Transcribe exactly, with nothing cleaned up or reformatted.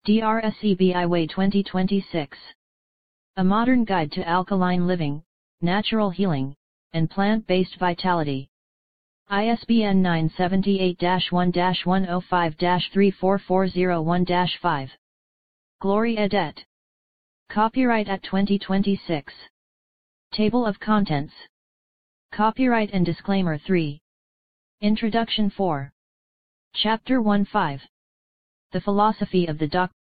DRSEBIWay twenty twenty-six. A modern guide to alkaline living, natural healing, and plant-based vitality. I S B N nine seven eight dash one dash one oh five dash three four four zero one dash five. Glory Edet. Copyright at twenty twenty-six. Table of Contents. Copyright and Disclaimer three. Introduction four. Chapter one five. The Philosophy of the Doc.